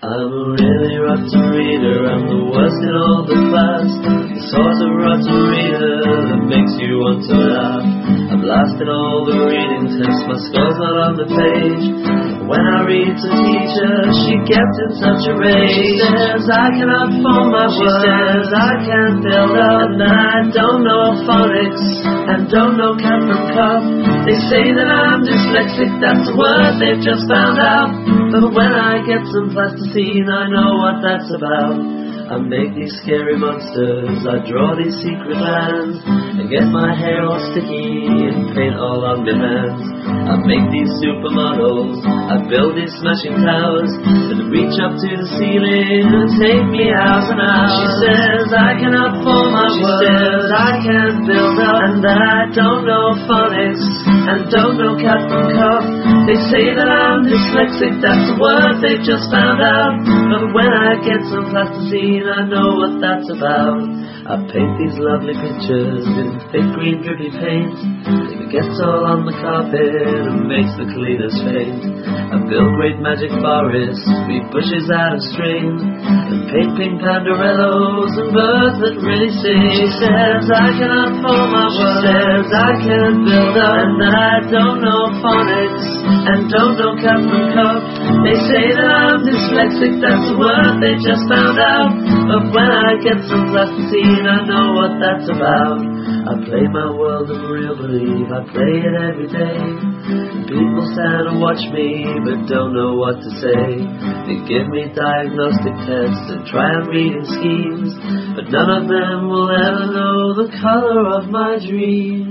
I'm a really rotten reader, I'm the worst in all the class. The sort of rotten reader that makes you want to laugh. I've blasted all the reading tests, my score's not on the page. When I read to teacher, she gets in such a rage. She says I cannot form my words, she says I can't build up, and I don't know phonics, and don't know cat from cup. They say that I'm dyslexic, that's a word they've just found out. But when I get some plasticine, I know what that's about. I make these scary monsters, I draw these secret lands, and get my hair all sticky and paint all on my hands. I make these supermodels, I build these smashing towers, and reach up to the ceiling and take me hours and hours. She says I cannot form my words, she says I can't build up, and I don't know phonics, and don't know cat from cup. They say that I'm dyslexic, that's a word they've just found out. But when I get some plasticine, I know what that's about. I paint these lovely pictures in thick green drippy paint. It gets all on the carpet and makes the cleaners faint. I build great magic forests, we bushes out of string, and paint pink pandarellos and birds that really sing. She says I cannot form my words, she says I can't build up, and I don't know phonics, and don't know cat from cup. They say that I'm dyslexic, that's a word they just found out. But when I get some plasticine, I know what that's about. I play my world of real belief, I play it every day. People stand and watch me, but don't know what to say. They give me diagnostic tests and try on reading schemes, but none of them will ever know the color of my dreams.